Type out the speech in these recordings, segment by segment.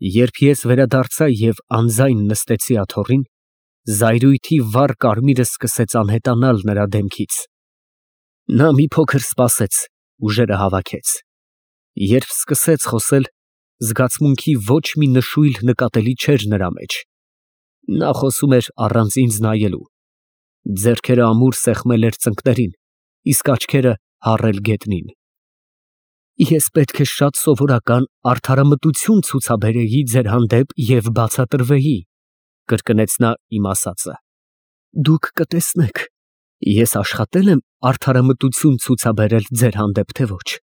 Երբ ես վերադարձա և անձայն նստեցի աթոռին, զայրույթի վառ կարմիրը սկսեց անհետանալ նրա դեմքից։ Նա մի փոքր սպասեց, ուժերը հավաքեց։ Երբ սկսեց խոսել, զգացմունքի ոչ մի նշույլ նկատելի չէր նրա մեջ։ Նա խոսում էր առանց ինձ նայելու։ Ձեռքերը ամուր սեղմել էր ծնկներին, իսկ աչքերը հառել գետնին։ Ես պետք է շատ սովորական արդարամտություն ցուցաբերեի ձեր հանդեպ և բացատրվեի, կրկնեց նա իմ ասածը։ Դուք կտեսնեք, ես աշխատել եմ արդարամտություն ցուցաբերել ձեր հանդեպ, թե ոչ։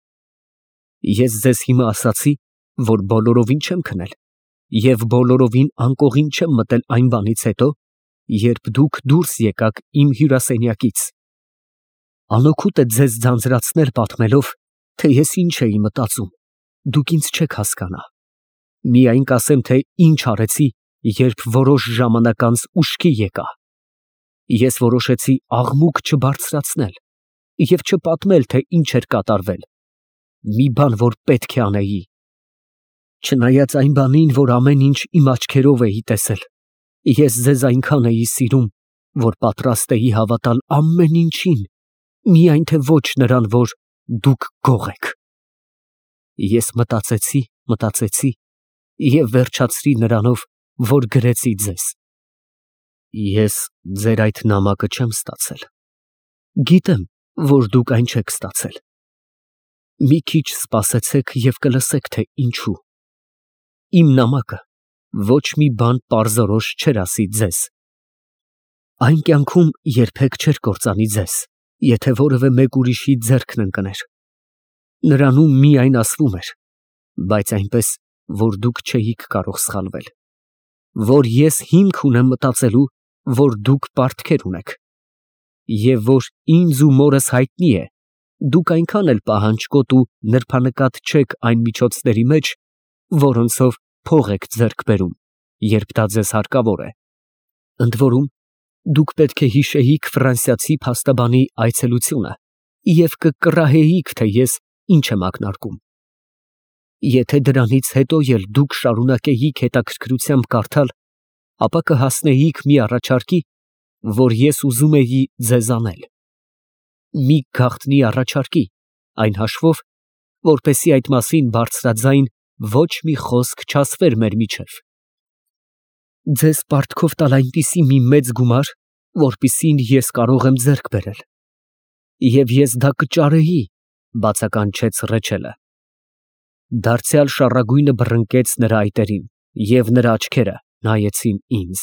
Ես ձեզ հիմա ասացի, որ բոլորովին չեմ քնել և բոլորովին անկողին չեմ մտել այն բանից հետո, երբ դուք դուրս եկաք իմ հյուրասենյակից։ Անօգուտ է ձեզ ձանձրացնել պատմելով, թե ես ինչ էի մտածում, դուք ինձ չեք հասկանա։ Միայն կասեմ, թե ինչ արեցի, երբ որոշ ժամանակ անց ուշքի եկա։ Ես որոշեցի աղմուկ չբարձրացնել և չպատմել, թե ինչ էր կատարվել, մի բան, որ պետք է անեի։ Չնայած այն բանին, որ ամեն ինչ իմ աչքերով էի տեսել, ես ձեզ այնքան էի սիրում, որ պատրաստ էի հավատալ ամեն ինչին, միայն թե ոչ նրան, որ դուք գող եք։ Ես մտածեցի և վերջացրի նրանով, որ գրեցի ձեզ։ Ես ձեր այդ նամակը չեմ ստացել։ Գիտեմ, որ դուք այն չեք ստացել։ Մի քիչ սպասեցեք և կլսեք, թե ինչու։ Իմ նամակը ոչ մի բան պարզորոշ չէր ասի ձեզ։ Այն կյանքում երբեք չէր կործանի ձեզ, եթե որևէ մեկ ուրիշի ձեռքն ընկներ։ Նրանում միայն ասվում էր, բայց այնպես, որ դուք չէիք կարող սխալվել, որ ես հիմք ունեմ մտածելու, որ դուք պարտքեր ունեք, և որ ինձ ու մորս հայտնի է, դուք այնքան էլ պահանջկոտ ու նրբանկատ չեք այն միջոցների մեջ, որոնցով փող եք ձեռք բերում, երբ դա ձեզ հարկավոր է։ Ընդ որում, դուք պետք է հիշեիք ֆրանսիացի փաստաբանի այցելությունը և կկռահեիք, թե ես ինչ եմ ակնարկում։ Եթե դրանից հետո էլ դուք շարունակեիք հետաքրքրությամբ կարդալ, ապա կհասնեիք մի առաջարկի, որ ես ուզում էի ձեզ անել։ Մի գաղտնի առաջարկի, այն հաշվով, որպեսզի այդ մասին բարձրաձայն ոչ մի խոսք չասվեր մեր միջև։ Ձեզ պարտքով տալ այնպիսի մի մեծ գումար, որպիսին ես կարող եմ ձեռք բերել։ Եվ ես դա կճարեի, բացականչեց Ռեչելը։ Դարձյալ շառագույնը բռնկեց նրա այտերին, և նրա աչքերը նայեցին ինձ։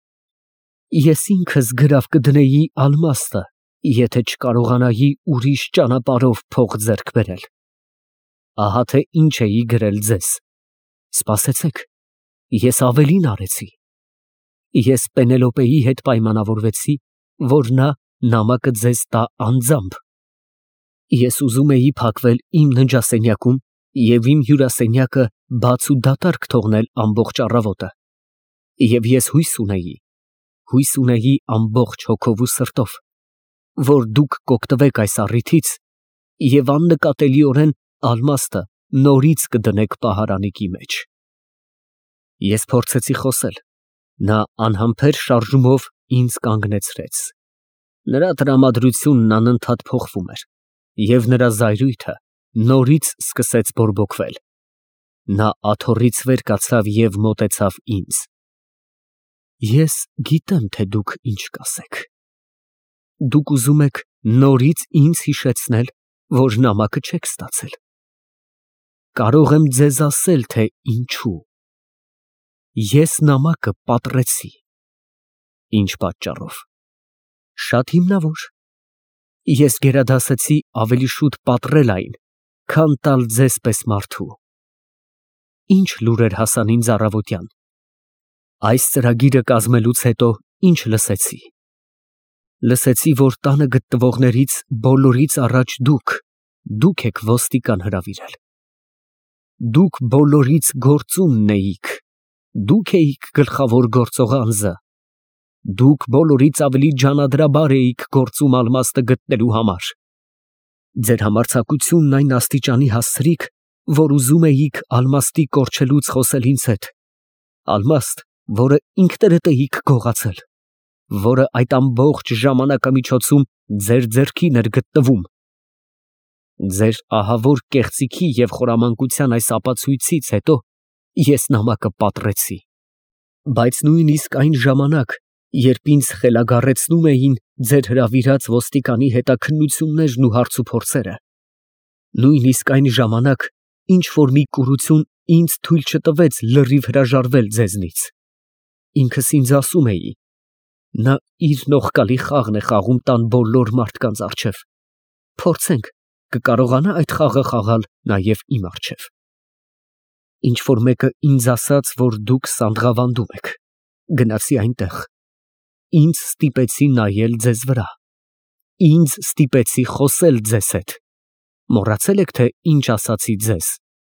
Ես ինքս գրավ կդնեի ալմաստը, եթե չկարողանայի ուրիշ ճանապարհով փող ձեռք բերել։ Ահա թե ինչ էի գրել ձեզ։ Սպասեցեք, ես ավելին արեցի։ Ես Պենելոպեի հետ պայմանավորվեցի, որ նա նամակը ձեզ տա անձամբ։ Ես ուզում էի փակվել իմ ննջասենյակում և իմ հյուրասենյակը բաց ու դատարկ թողնել ամբողջ առավոտը։ Եվ ես հույս ունեի ամբողջ հոգով ու սրտով, որ դուք կօգտվեք այս առիթից և աննկատելիորեն ալմաստը նորից կդնեք պահարանիկի մեջ։ Ես փորձեցի խոսել, նա անհամբեր շարժումով ինձ կանգնեցրեց։ Նրա տրամադրությունն անընդհատ փոխվում էր, և նրա զայրույթը նորից սկսեց բորբոքվել։ Նա աթոռից վեր կացավ և մոտեցավ ինձ։ Ես գիտեմ, թե դուք ինչ կասեք։ Դուք ուզում եք նորից ինձ հիշեցնել, որ նամակը չեք ստացել։ Կարող եմ ձեզ ասել, թե ինչու։ Ես նամակը պատռեցի։ Ինչ պատճառով։ Շատ հիմնավոր։ Ես գերադասեցի ավելի շուտ պատռել այն, քան տալ ձեզ պես մարդու։ Ինչ լուրեր հասան ինձ առավոտյան։ Այս ծրագիրը կազմելուց հետո ինչ լսեցի։ Լսեցի, որ տանը գտնվողներից բոլորից առաջ դուք եք ոստիկան հրավիրել։ Դուք բոլորից գործունն էիք։ Դուք էիք գլխավոր գործող անձը։ Դուք բոլորից ավելի ջանադրաբար էիք գործում ալմաստը գտնելու համար։ Ձեր համարձակությունն այն աստիճանի հասցրիք, որ ուզում էիք Ալմաստի կորչելուց խոսել ինձ հետ, Ալմաստ, որը ինքներդ էիք գողացել, որը այդ ամբողջ ժամանակամիջոցում ձեր ձեռքին էր գտնվում։ Ձեր ահավոր կեղծիքի և խորամանկության այս ապացույցից հետո ես նամակը պատռեցի, բայց նույնիսկ այն ժամանակ, երբ ինձ խելագարեցնում էին ձեր հրավիրած ոստիկանի հետաքննություններն ու հարցուփորձերը, նույնիսկ այն ժամանակ ինչ-որ մի կուրություն ինձ թույլ չտվեց լրիվ հրաժարվել ձեզնից։ Ինքս ինձ ասում էի. նա իր նողկալի խաղն է խաղում տան բոլոր մարդկանց առջև, փորձենք, կկարողանա այդ խաղը խաղալ նաև իմ առջև։ Ինչ-որ մեկը ինձ ասաց, որ դուք Սանդղավանդում եք, գնացի այնտեղ, ինձ ստիպեցի նայել ձեզ վրա, ինձ ստիպեցի խոսել ձեզ հետ, մոռացել եք, թե ինչ ասացի ձեզ։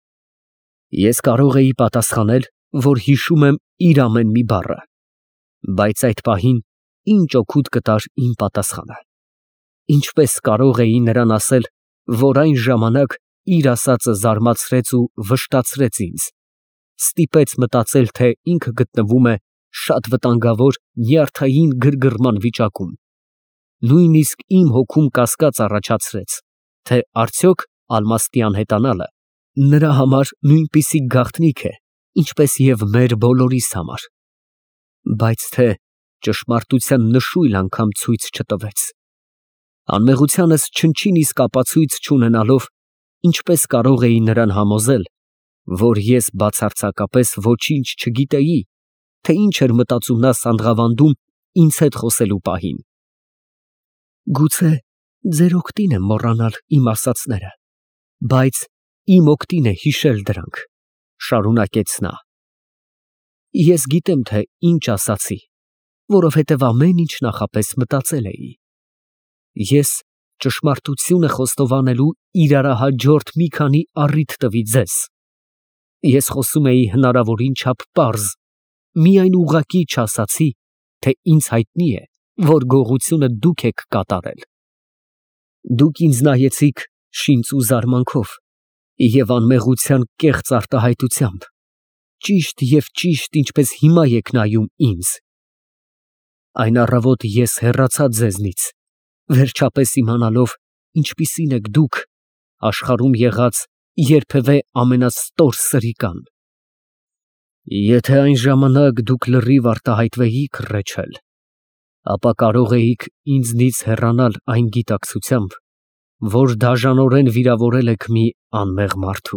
Ես կարող էի պատասխանել, որ հիշում եմ իր ամեն մի բառը, բայց այդ պահին ինչ օգուտ կտար իմ պատասխանը։ Ինչպես կարող էի նրան ասել, որ այն ժամանակ իր ասածը զարմացրեց ու վշտացրեց ինձ, ստիպեց մտածել, թե ինքը գտնվում է շատ վտանգավոր նյարդային գրգռման վիճակում, նույնիսկ իմ հոգում կասկած առաջացրեց, թե արդյոք Ալմաստի անհետանալը նրա համար նույնպիսի գաղտնիք է, ինչպես և մեր բոլորիս համար, բայց թե ճշմարտության նշույլ անգամ ցույց չտվեց։ Անմեղությանս չնչին իսկ ապացույց չունենալով, ինչպես կարող էի նրան համոզել, որ ես բացարձակապես ոչինչ չգիտեի, թե ինչ էր մտածում նա Սանդղավանդում ինձ հետ խոսելու պահին։ Գուցե ձեր օգտին է մոռանալ իմ ասածները, բայց իմ օգտին է հիշել դրանք, շարունակեց նա։ Ես գիտեմ, թե ինչ ասացի, որովհետև ամեն ինչ նախապես մտածել էի։ Ես ճշմարտությունը խոստովանելու իրարահաջորդ մի քանի առիթ տվի ձեզ։ Ես խոսում էի հնարավորին չափ պարզ, միայն ուղղակի չասացի, թե ինձ հայտնի է, որ գողությունը դուք եք կատարել։ Դուք ինձ նայեցիք շինծ ու զարմանքով և անմեղության կեղծ արտահայտությամբ, ճիշտ և ճիշտ, ինչպես հիմա եք նայում ինձ։ Այն առավոտ ես հեռացա ձեզնից, վերջապես իմանալով, ինչպիսին եք դուք, աշխարհում եղած երբևէ ամենաստոր սրիկան։ Եթե այն ժամանակ դուք լրիվ արտահայտվեիք, Ռեչել, ապա կարող էիք ինձնից հեռանալ այն գիտակցությամբ, որ դաժանորեն վիրավորել եք մի անմեղ մարդու։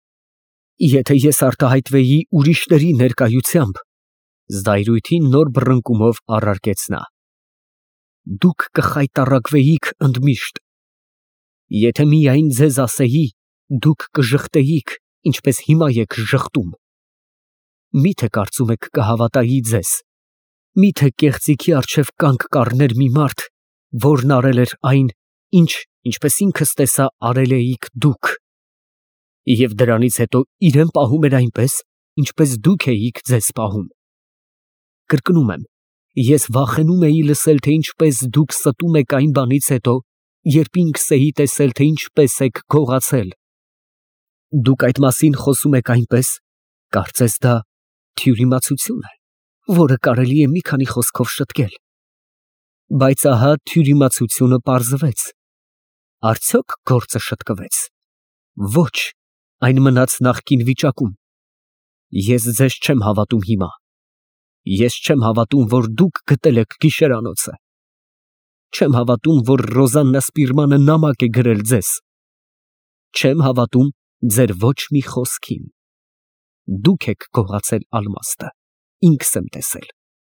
Եթե ես արտահայտվեի ուրիշների ներկայությամբ, զայրույթի նոր բռնկումով առարկեց նա, դուք կխայտառակվեիք ընդմիշտ։ Եթե միայն ձեզ ասեի, դուք կժխտեիք, ինչպես հիմա եք ժխտում։ Մի՞թե կարծում եք կհավատայի ձեզ։ Մի՞թե կեղծիքի առջև կանգ կառներ մի մարդ, որն արել էր այն, ինչպես ինքս տեսա, արել էիք դուք, և դրանից հետո իրեն պահում էր այնպես, ինչպես դուք էիք ձեզ պահում։ Կրկնում եմ, ես վախենում էի լսել, թե ինչպես դուք ստում եք այն բանից հետո, երբ ինքս էի տեսել, թե ինչպես եք գողացել։ Դուք այդ մասին խոսում եք այնպես, կարծես դա թյուրիմացություն է, որը կարելի է մի քանի խոսքով շտկել։ Բայց ահա թյուրիմացությունը պարզվեց։ Արդյոք գործը շտկվեց։ Ոչ, այն մնաց նախկին վիճակում։ Ես ձեզ չեմ հավատում հիմա։ Ես չեմ հավատում, որ դուք գտել եք գիշերանոցը։ Չեմ հավատում, որ Ռոզաննա Սպիրմանը նամակ է գրել ձեզ։ Չեմ հավատում ձեր ոչ մի խոսքին։ Դուք եք գողացել Ալմաստը, ինքս եմ տեսել։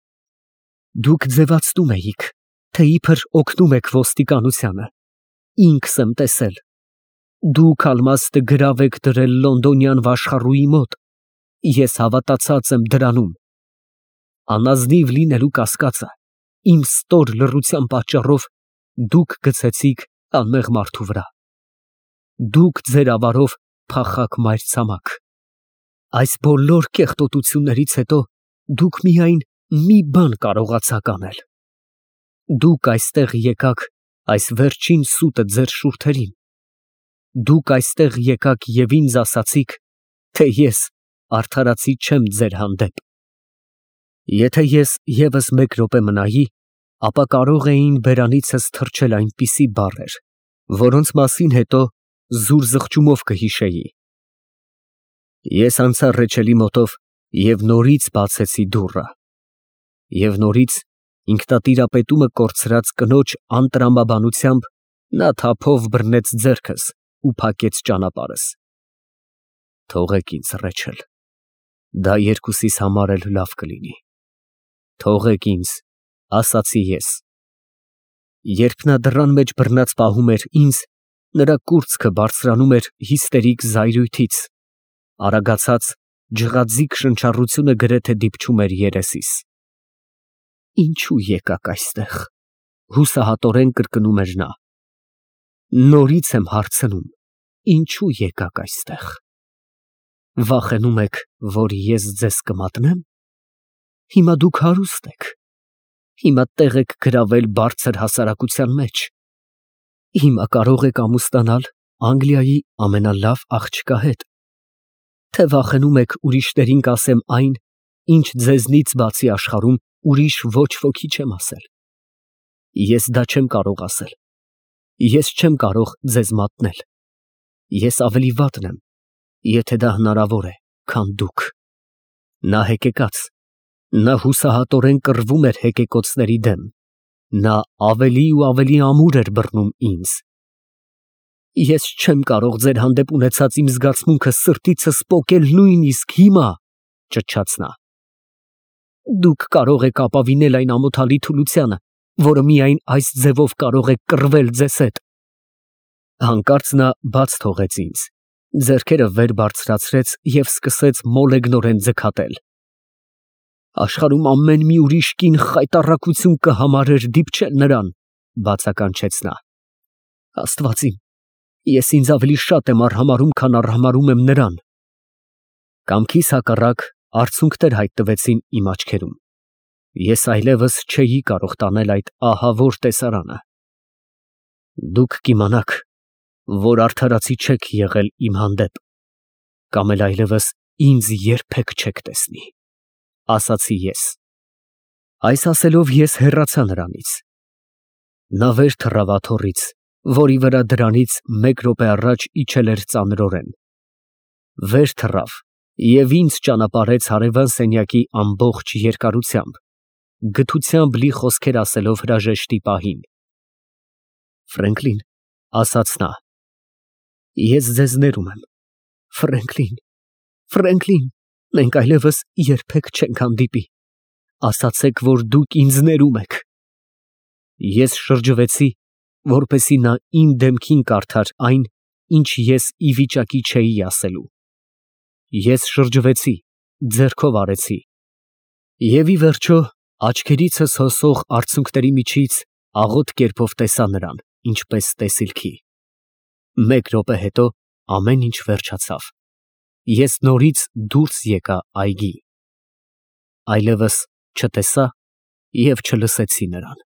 Դուք ձևացնում էիք, թե իբր օգնում եք ոստիկանությանը, ինքս եմ տեսել։ Դուք Ալմաստը գրավ եք դրել լոնդոնյան վաշխառուի մոտ, ես հավատացած եմ դրանում։ Անազնիվ լինելու կասկածը, իմ ստոր լռության պատճառով դուք գցեցիք անմեղ մարդու վրա։ Դուք ձեր ավարով փախաք մայրցամաք։ Այս բոլոր կեղտոտություններից հետո դուք միայն մի բան կարողացաք անել։ Դուք այստեղ եկաք այս վերջին սուտը ձեր շուրթերին, Դուք այստեղ եկաք եւ ինձ ասացիք, թե ես արդարացի չեմ ձեր հանդեպ։ Եթե ես եւս մեկ րոպե մնայի, ապա կարող էին բերանիցս թռչել այնպիսի բառեր, որոնց մասին հետո զուր զղջումով կհիշեի։ Ես անցա ռեչելի մոտով և նորից բացեցի դուռը։ Եվ նորից ինքնատիրապետումը կորցրած կնոջ անտրամաբանությամբ նա թափով բռնեց ձեռքս ու փակեց ճանապարհս։ Թողեք ինձ, Ռեչել, դա երկուսիս համար էլ լավ կլինի։ Թողեք ինձ, ասացի ես։ Երբ նա դռան մեջ բռնած պահում էր ինձ, նրա կուրծքը բարձրանում էր հիստերիկ զայրույթից, արագացած ջղաձիգ շնչառությունը գրեթե դիպչում էր երեսիս։ Ինչու եկաք այստեղ, հուսահատորեն կրկնում էր նա։ Նորից եմ հարցնում, ինչու եկաք այստեղ։ Վախենում եք, որ ես ձեզ կմատնեմ։ Հիմա դուք հարուստ եք։ Հիմա տեղ եք գրավել բարձր հասարակության մեջ։ Հիմա կարող եք ամուսնանալ Անգլիայի ամենալավ աղջկա հետ։ Թե վախենում եք ուրիշներին կասեմ այն, ինչ ձեզնից բացի աշխարհում ուրիշ ոչ ոքի չեմ ասել։ Ես դա չեմ կարող ասել։ Ես չեմ կարող ձեզ մատնել։ Ես ավելի վատն եմ, եթե դա հնարավոր է, քան դուք։ Նա հեկեկաց։ Նա հուսահատորեն կռվում էր հեկեկոցների դեմ։ Նա ավելի ու ավելի ամուր էր բռնում ինձ։ Ես չեմ կարող ձեր հանդեպ ունեցած իմ զգացմունքը սրտիցս պոկել նույնիսկ հիմա, ճչաց նա։ Դուք կարող եք ապավինել այն ամոթալի թուլությանը, որը միայն այս ձևով կարող է կռվել ձեզ հետ։ Հանկարծ նա բաց թողեց ինձ, ձեռքերը վեր բարձրացրեց և սկսեց մոլեգնորեն ձգատել։ Աշխարհում ամեն մի ուրիշ կին խայտառակություն կհամարեր դիպչել նրան, բացականչեց նա։ Աստված իմ, ես ինձ ավելի շատ եմ արհամարհում, քան արհամարհում եմ նրան։ Կամքիս հակառակ արցունքներ հայտնվեցին իմ աչքերում։ Ես այլևս չէի կարող տանել այդ ահավոր տեսարանը։ Դուք կիմանաք, որ արդարացի չեք եղել իմ հանդեպ, կամ էլ այլևս ինձ երբեք չեք տեսնի, ասացի ես։ Այս ասելով ես հեռացա նրանից։ Նա վեր թռավ աթոռից, որի վրա դրանից մեկ րոպե առաջ իջել էր ծանրորեն։ Վեր թռավ և ինձ ճանապարհեց հարևան սենյակի ամբողջ երկարությամբ, գթությամբ լի խոսքեր ասելով հրաժեշտի պահին։ Ֆրենկլին, ասաց նա, ես ձեզ ներում եմ, Ֆրենկլին, մենք այլևս երբեք չենք հանդիպի, ասացեք, որ դուք ինձ ներում եք։ Ես շրջվեցի, որպեսզի նա իմ դեմքին կարդար այն, ինչ ես ի վիճակի չէի ասելու։ Ես շրջվեցի, ձեռքով արեցի։ Եվ ի վերջո աչքերիցս հոսող արցունքների միջից աղոտ կերպով տեսա նրան, ինչպես տեսիլքի։ Մեկ րոպե հետո ամեն ինչ վերջացավ։ Ես նորից դուրս եկա այգի։ Այլևս չտեսա և չլսեցի նրան։